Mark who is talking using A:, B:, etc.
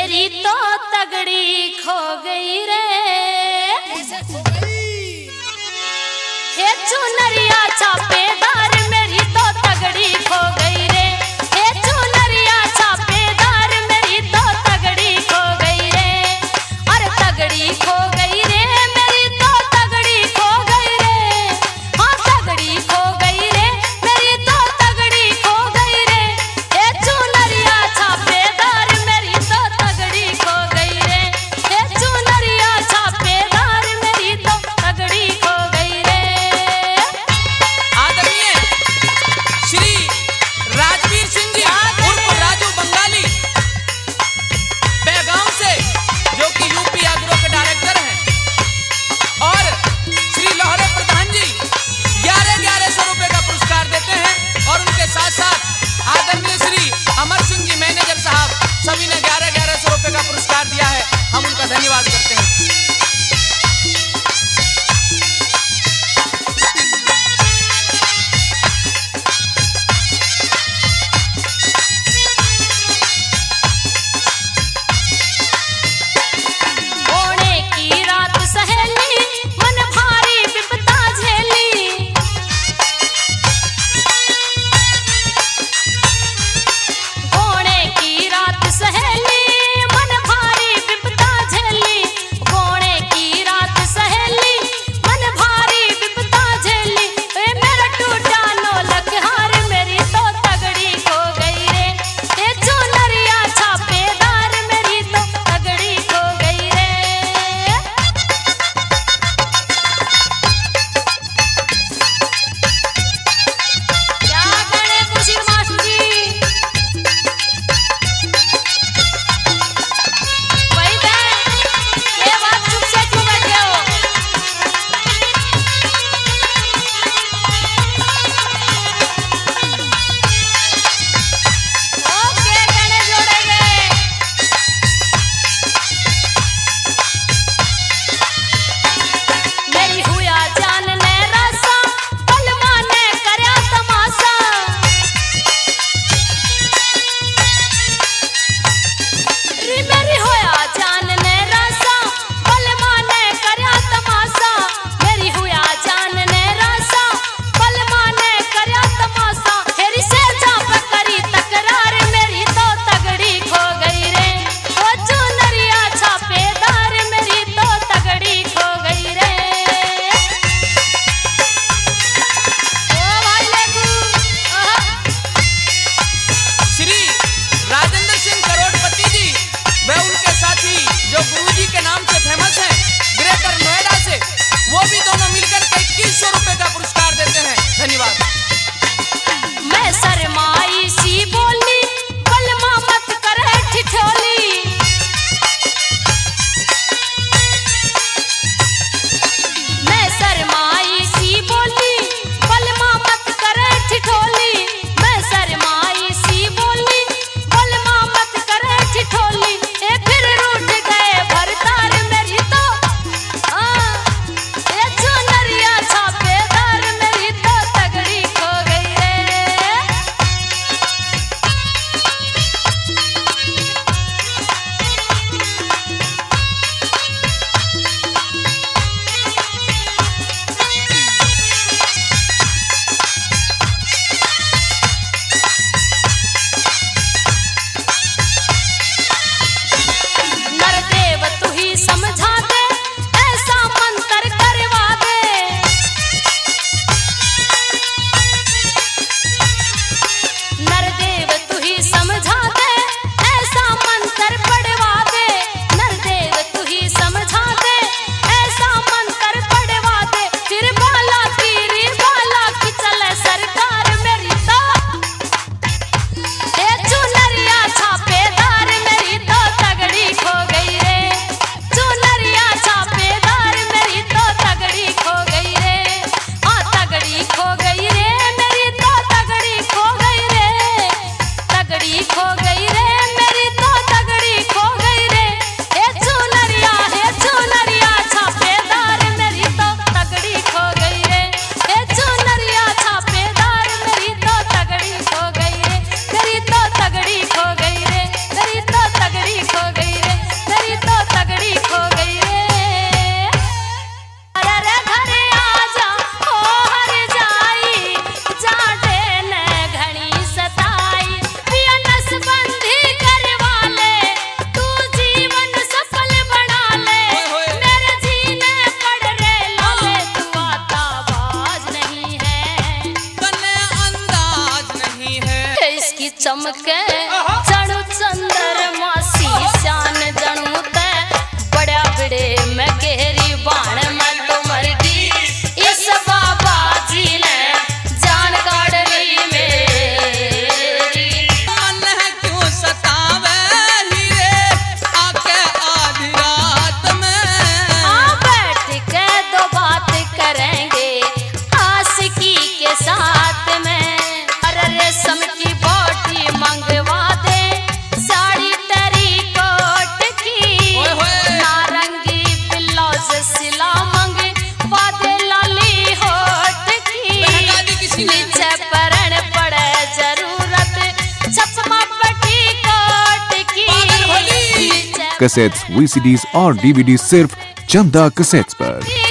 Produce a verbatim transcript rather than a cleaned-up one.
A: मेरी तो तगड़ी खो गई रे। हे चुनरिया छापेदार मेरी तो तगड़ी खो गई रे। हे चुनरिया छापेदार मेरी तो तगड़ी खो गई रे। अरे तगड़ी खो गई रे मेरी तो तगड़ी खो गई रे। हाँ तगड़ी खो गई रे मेरी तो तगड़ी खो गई रे। हे चुनरिया छापेदार मेरी तो तगड़ी खो गई रे। हे चुनरिया छापेदार मेरी तो तगड़ी खो गई रे।
B: आदरणीय श्री कैसेट्स, वीसीडीज और डीवीडी सिर्फ चंदा कैसेट्स पर।